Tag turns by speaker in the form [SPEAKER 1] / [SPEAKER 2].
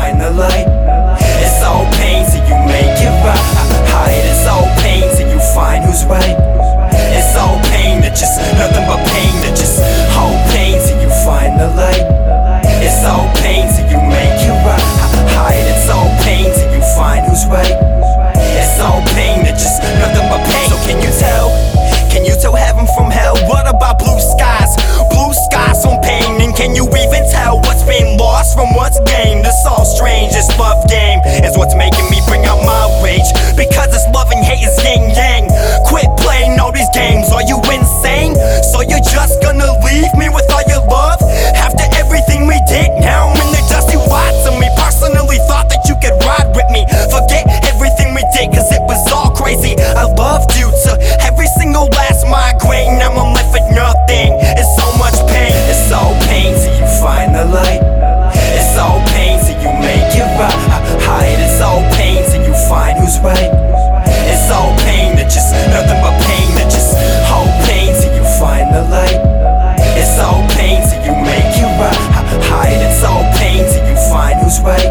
[SPEAKER 1] find the light. It's all pain till you make it right. It's all pain till you find who's right. It's all pain that just, nothing but pain that just, all pain till you find the light. It's all pain till you make it right. It's all pain till you find who's right. It's all pain that just, nothing but pain. So can you tell? Can you tell heaven from hell? What about blue skies? Blue skies from pain. And can you even tell what's been lost from what's gained? It's all strange, this love game is what's making me bring out my rage. Because this love and hate is yin yang. Quit playing all these games, are you insane? So you're just gonna leave me with all your love? After everything we did, now I'm in the dusty lots. And we personally thought that you could ride with me. Forget everything we did, cause it was all crazy. I loved you to every single last migraine. Now I'm left with nothing, it's so much pain. It's all pain till you find the light. It's all pain till you make it right. It's all pain till you find who's right. It's all pain that just, nothing but pain that just, all pain till you find the light. It's all pain till you make it right. It's all pain till you find who's right.